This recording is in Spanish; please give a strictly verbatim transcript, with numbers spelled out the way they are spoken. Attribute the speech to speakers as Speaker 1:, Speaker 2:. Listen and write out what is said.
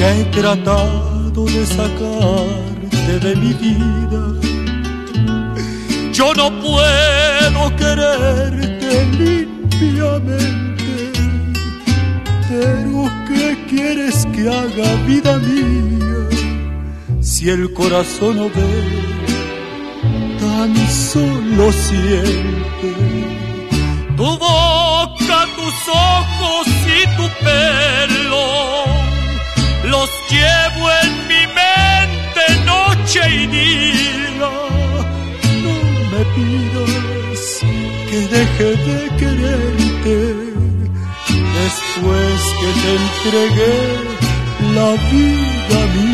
Speaker 1: Ya he tratado de sacarte de mi vida. Yo no puedo quererte limpiamente, pero ¿qué quieres que haga, vida mía? Si el corazón no ve, tan solo siente. Tu boca, tus ojos y tu pelo, los llevo en mi mente noche y día. No me pidas que deje de quererte después que te entregué la vida mía.